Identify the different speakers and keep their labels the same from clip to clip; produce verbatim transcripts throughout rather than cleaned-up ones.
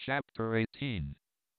Speaker 1: Chapter eighteen.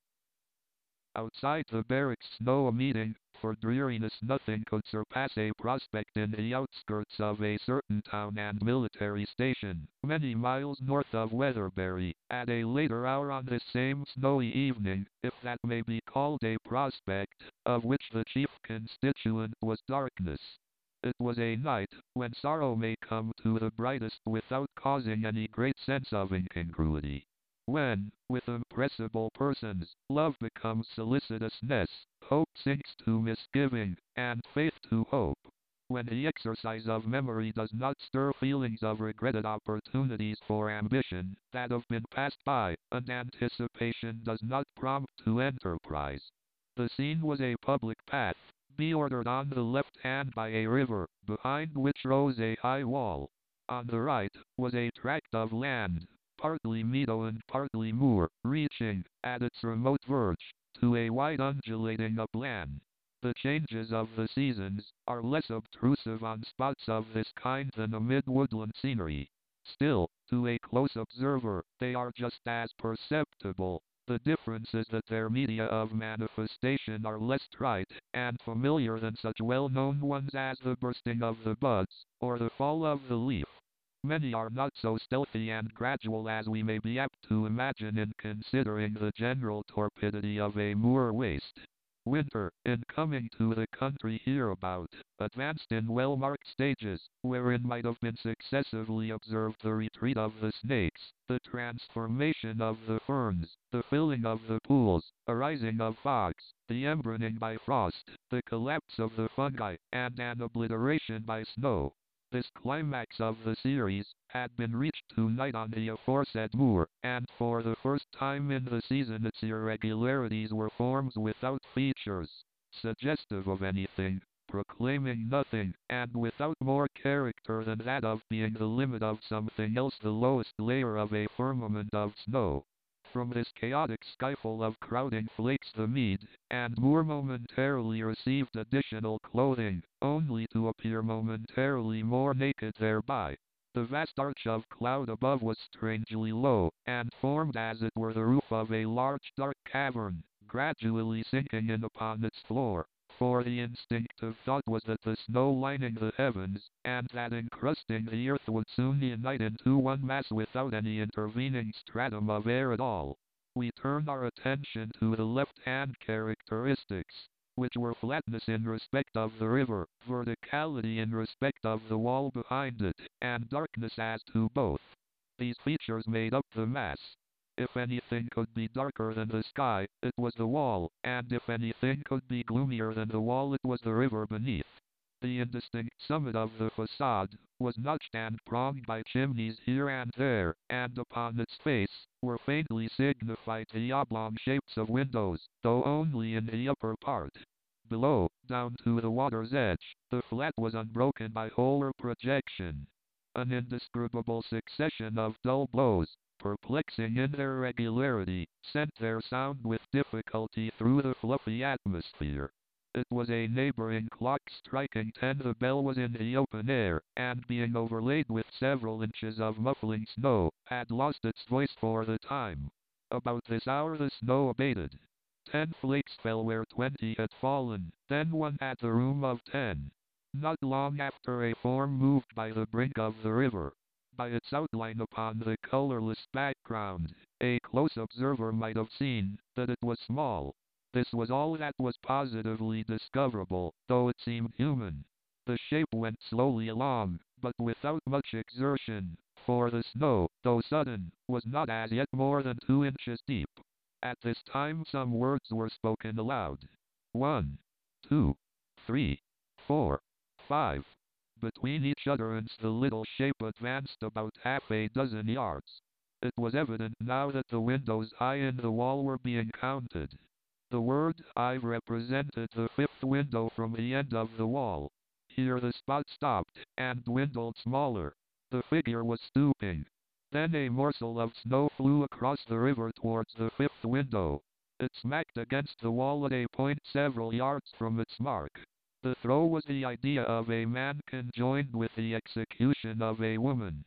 Speaker 1: Outside the barracks snow a meeting, for dreariness nothing could surpass a prospect in the outskirts of a certain town and military station, many miles north of Weatherbury, at a later hour on this same snowy evening, if that may be called a prospect, of which the chief constituent was darkness. It was a night, when sorrow may come to the brightest without causing any great sense of incongruity. When, with impressible persons, love becomes solicitousness, hope sinks to misgiving, and faith to hope. When the exercise of memory does not stir feelings of regretted opportunities for ambition that have been passed by, and anticipation does not prompt to enterprise. The scene was a public path, bordered on the left hand by a river, behind which rose a high wall. On the right was a tract of land, partly meadow and partly moor, reaching, at its remote verge, to a wide undulating upland. The changes of the seasons are less obtrusive on spots of this kind than amid woodland scenery. Still, to a close observer, they are just as perceptible. The difference is that their media of manifestation are less trite and familiar than such well-known ones as the bursting of the buds, or the fall of the leaf. Many are not so stealthy and gradual as we may be apt to imagine in considering the general torpidity of a moor waste. Winter, in coming to the country hereabout, advanced in well-marked stages, wherein might have been successively observed the retreat of the snakes, the transformation of the ferns, the filling of the pools, a rising of fogs, the embrining by frost, the collapse of the fungi, and an obliteration by snow. This climax of the series had been reached tonight on the aforesaid moor, and for the first time in the season its irregularities were forms without features, suggestive of anything, proclaiming nothing, and without more character than that of being the limit of something else, the lowest layer of a firmament of snow. From this chaotic skyfall of crowding flakes the mead and moor momentarily received additional clothing, only to appear momentarily more naked thereby. The vast arch of cloud above was strangely low, and formed as it were the roof of a large dark cavern, gradually sinking in upon its floor. For the instinctive thought was that the snow lining the heavens, and that encrusting the earth would soon unite into one mass without any intervening stratum of air at all. We turn our attention to the left-hand characteristics, which were flatness in respect of the river, verticality in respect of the wall behind it, and darkness as to both. These features made up the mass. If anything could be darker than the sky, it was the wall, and if anything could be gloomier than the wall, it was the river beneath. The indistinct summit of the facade was notched and pronged by chimneys here and there, and upon its face were faintly signified the oblong shapes of windows, though only in the upper part. Below, down to the water's edge, the flat was unbroken by hole or projection. An indescribable succession of dull blows, perplexing in their regularity, sent their sound with difficulty through the fluffy atmosphere. It was a neighboring clock striking ten. The bell was in the open air, and being overlaid with several inches of muffling snow, had lost its voice for the time. About this hour the snow abated. Ten flakes fell where twenty had fallen, then one at the room of ten. Not long after a form moved by the brink of the river. By its outline upon the colorless background, a close observer might have seen that it was small. This was all that was positively discoverable, though it seemed human. The shape went slowly along, but without much exertion, for the snow, though sudden, was not as yet more than two inches deep. At this time some words were spoken aloud. One, two, three, four, five. Between each utterance the little shape advanced about half a dozen yards. It was evident now that the windows high in the wall were being counted. The word five represented the fifth window from the end of the wall. Here the spot stopped, and dwindled smaller. The figure was stooping. Then a morsel of snow flew across the river towards the fifth window. It smacked against the wall at a point several yards from its mark. The throw was the idea of a man conjoined with the execution of a woman.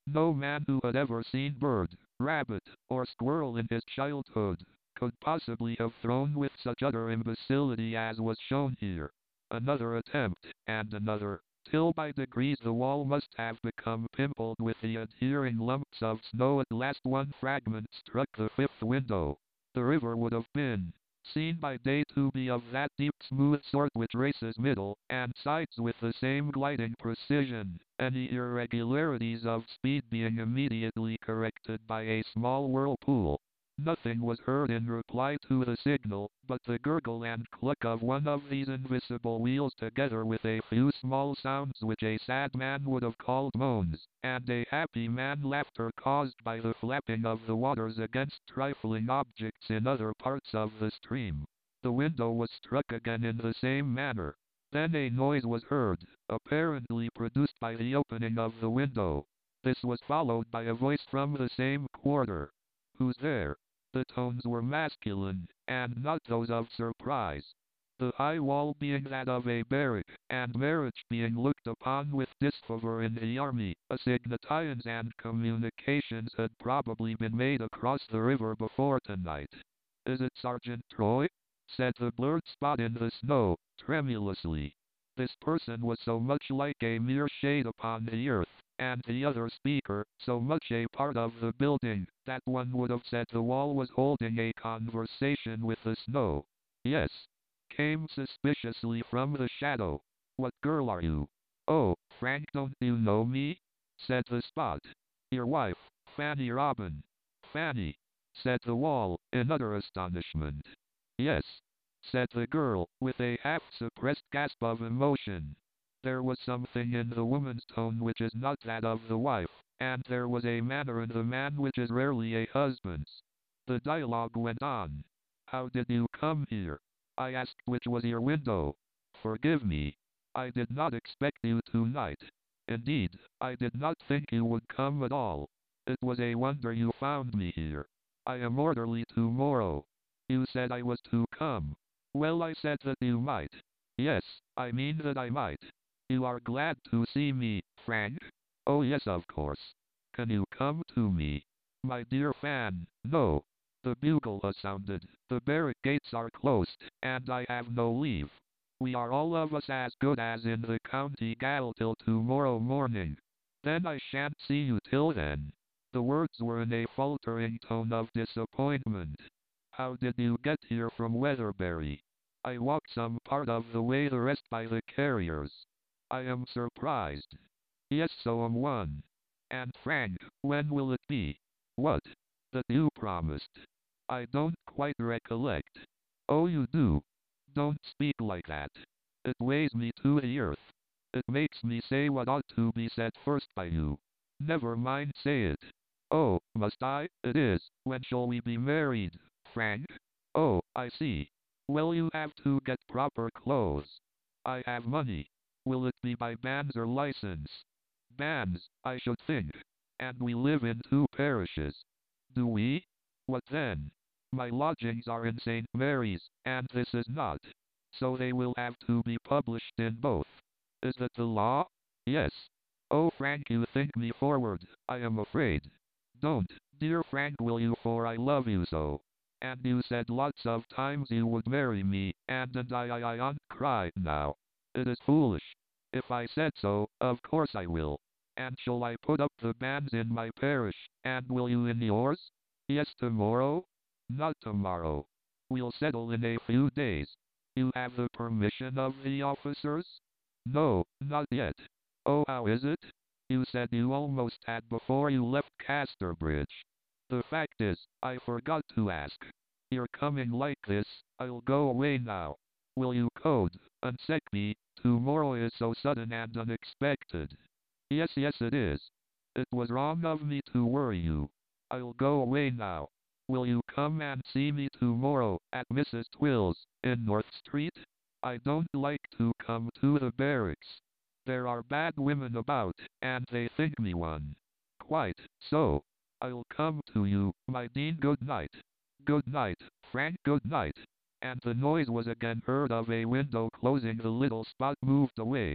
Speaker 1: No man who had ever seen bird, rabbit, or squirrel in his childhood could possibly have thrown with such utter imbecility as was shown here. Another attempt, and another, till by degrees the wall must have become pimpled with the adhering lumps of snow. At last one fragment struck the fifth window. The river would have been seen by day to be of that deep smooth sort which races middle and sides with the same gliding precision, any irregularities of speed being immediately corrected by a small whirlpool. Nothing was heard in reply to the signal, but the gurgle and cluck of one of these invisible wheels, together with a few small sounds which a sad man would have called moans, and a happy man laughter caused by the flapping of the waters against trifling objects in other parts of the stream. The window was struck again in the same manner. Then a noise was heard, apparently produced by the opening of the window. This was followed by a voice from the same quarter. "Who's there?" The tones were masculine, and not those of surprise. The high wall being that of a barrack, and marriage being looked upon with disfavor in the army, assignats and communications had probably been made across the river before tonight. "Is it Sergeant Troy?" said the blurred spot in the snow, tremulously. This person was so much like a mere shade upon the earth, and the other speaker so much a part of the building, that one would have said the wall was holding a conversation with the snow. "Yes," came suspiciously from the shadow. "What girl are you?" "Oh, Frank, don't you know me?" said the spot. "Your wife, Fanny Robin." "Fanny," said the wall, in utter astonishment. "Yes," said the girl, with a half-suppressed gasp of emotion. There was something in the woman's tone which is not that of the wife, and there was a manner in the man which is rarely a husband's. The dialogue went on. "How did you come here?" "I asked which was your window." "Forgive me. I did not expect you tonight. Indeed, I did not think you would come at all. It was a wonder you found me here. I am orderly tomorrow." "You said I was to come." "Well, I said that you might." "Yes, I mean that I might." "You are glad to see me, Frank?" "Oh yes, of course." "Can you come to me?" "My dear Fan, no. The bugle has sounded, the barrack gates are closed, and I have no leave. We are all of us as good as in the county gaol till tomorrow morning. Then I shan't see you till then." The words were in a faltering tone of disappointment. "How did you get here from Weatherbury?" "I walked some part of the way, the rest by the carriers." "I am surprised." "Yes, so am one." "And Frank, when will it be?" "What?" "That you promised." "I don't quite recollect." "Oh, you do? Don't speak like that. It weighs me to the earth. It makes me say what ought to be said first by you." "Never mind, say it." "Oh, must I? It is, when shall we be married, Frank?" "Oh, I see. Well, you have to get proper clothes." "I have money." "Will it be by banns or license?" "Banns, I should think. And we live in two parishes." "Do we? What then?" "My lodgings are in Saint Mary's, and this is not. So they will have to be published in both." "Is that the law?" "Yes." "Oh, Frank, you think me forward, I am afraid." "Don't, dear Frank, will you, for I love you so. And you said lots of times you would marry me, and and I I I don't cry now. It is foolish. If I said so, of course I will. And shall I put up the banns in my parish, and will you in yours?" "Yes, tomorrow?" "Not tomorrow. We'll settle in a few days." "You have the permission of the officers?" "No, not yet." "Oh, how is it? You said you almost had before you left Casterbridge." "The fact is, I forgot to ask. You're coming like this, I'll go away now. Will you code, unsec me, tomorrow is so sudden and unexpected." "Yes, yes it is. It was wrong of me to worry you. I'll go away now. Will you come and see me tomorrow, at Missus Twill's, in North Street?" "I don't like to come to the barracks. There are bad women about, and they think me one." "Quite so. I'll come to you, my Dean. Good night." "Good night, Frank, good night." And the noise was again heard of a window closing. The little spot moved away.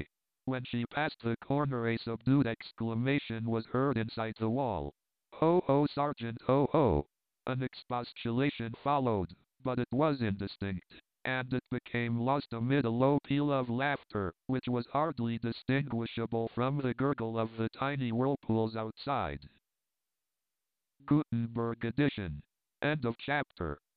Speaker 1: When she passed the corner, a subdued exclamation was heard inside the wall. "Ho ho, Sergeant, ho ho!" An expostulation followed, but it was indistinct, and it became lost amid a low peal of laughter, which was hardly distinguishable from the gurgle of the tiny whirlpools outside. Gutenberg edition. End of chapter.